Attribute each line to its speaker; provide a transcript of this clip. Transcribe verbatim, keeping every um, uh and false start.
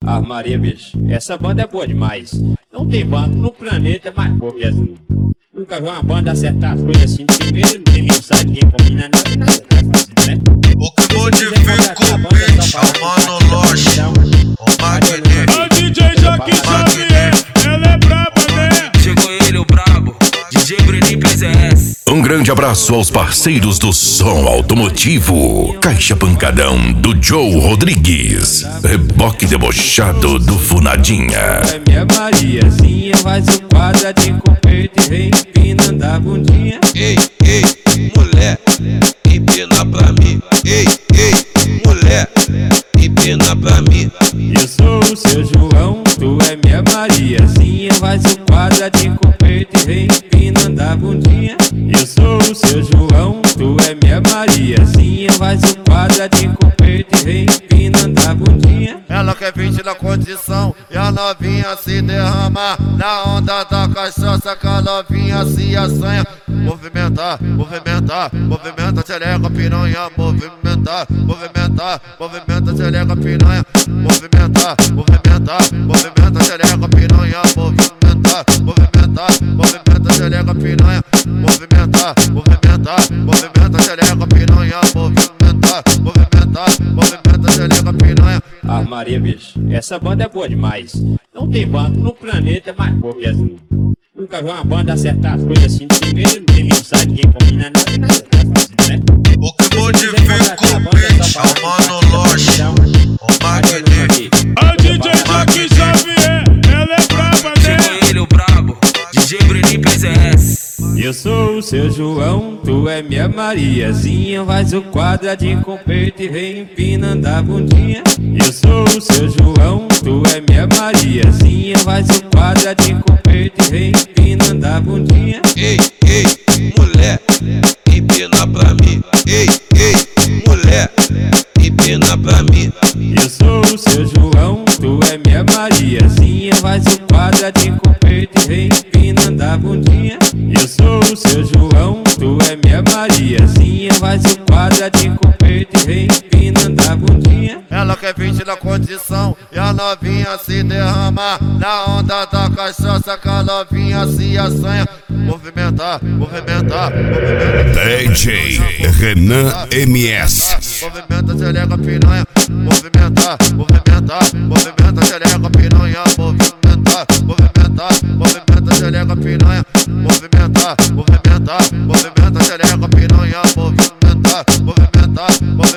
Speaker 1: Ah, Maria, bicho, essa banda é boa demais. Não tem banda no planeta mais boa que essa. Nunca vi uma banda acertar as coisas assim de primeiro, ninguém sabe quem combina nada, nada é fácil, né?
Speaker 2: O que modifica o beat é o Mano Loche, o Magneto.
Speaker 3: O D J Joaquim Xavier, ela é braba, né?
Speaker 4: Chegou ele, o brabo, D J Breninho P Z S.
Speaker 5: Um grande abraço aos parceiros do som automotivo. Caixa Pancadão do Joe Rodrigues. Reboque debochado do Funadinha.
Speaker 1: É minha Mariazinha, faz o quadradinho com peito e vem empinando a bundinha.
Speaker 2: Ei, ei, mulher, empina pra mim. Ei, ei, mulher, empina pra mim.
Speaker 1: Eu sou o seu João, tu é minha Mariazinha, faz o quadradinho com peito e vem empinando a bundinha. Eu sou o seu João, tu é minha Mariazinha, faz o quadradinho com peito e vem empinando a bundinha.
Speaker 2: Ela quer vinte na condição e a novinha se derrama na onda da cachaça, que a novinha se assanha. Movimentar, movimentar, movimenta, xereca, piranha. Movimentar, movimentar, movimenta, xereca, piranha. Movimentar, movimentar, movimenta, xereca, piranha. Movimentar, movimentar, movimenta, xereca, piranha. Movimentar, movimentar, movimenta, xereca, piranha. Movimentar, movimentar, movimenta, xereca, piranha.
Speaker 1: Ah, Maria, bicho, essa banda é boa demais. Não tem banda no planeta mais boa que essa. Nunca vi uma banda acertar as coisas assim de primeiro, ninguém sabe quem combina nada, nada é fácil, né?
Speaker 2: O que modifica o beat é o Mano Loche, o Magneto.
Speaker 3: O D J Joaquim Xavier, ela é braba, né?
Speaker 4: Chegou ele, o brabo, D J Breninho P Z S.
Speaker 1: Eu sou o seu João, tu é minha Mariazinha, faz o quadradinho com peito e vem empinando a bundinha. Eu sou o seu João, tu é minha Mariazinha, faz o quadradinho com peito e vem empinando a bundinha.
Speaker 2: Ei, ei, mulher, empina pra mim. Ei, ei, mulher, empina pra mim.
Speaker 1: Eu sou o seu João, tu é minha Mariazinha, faz o quadradinho com peito e vem empinando a bundinha. Eu sou o seu João, tu é minha Mariazinha, faz o quadradinho com peito e vem empinando a bundinha.
Speaker 2: Ela quer vinte na condição e a novinha se derrama na onda da cachaça, que a novinha se assanha. Movimentar, movimentar, movimenta.
Speaker 5: D J Renan M S.
Speaker 2: Movimenta, xereca, piranha. Movimentar, movimentar, movimenta, xereca, piranha. Movimentar, movimentar, movimenta, xereca, piranha. Movimentar, movimentar, movimenta, xereca, piranha. Movimentar, movimentar,